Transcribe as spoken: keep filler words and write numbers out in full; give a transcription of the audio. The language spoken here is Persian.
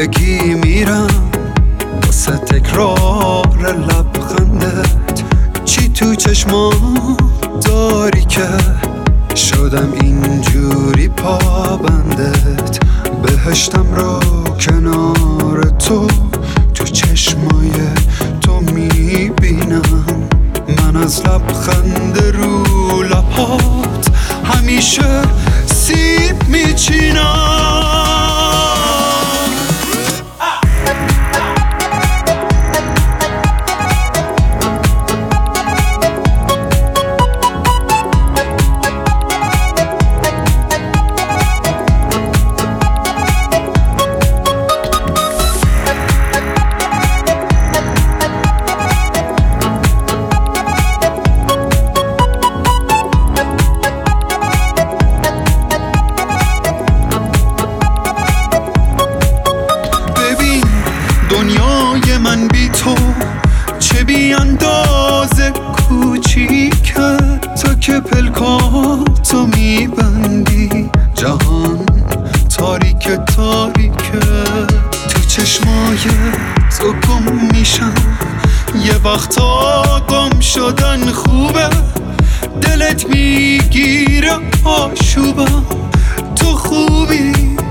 بگی میرم واسه تکرار لبخندت. چی تو چشمام داری که شدم اینجوری پابندت؟ بهشتم رو کنار تو تو چشمای تو میبینم. من از لبخند رو لبات همیشه سیب میچینم. دنیای من بی تو چه بی اندازه کوچیکه. تو که پلکاتو میبندی جهان تاریک تاریکه. تو چشمای تو گم میشم، یه وقتا گم شدن خوبه. دلت میگیره آشوبم، تو خوبی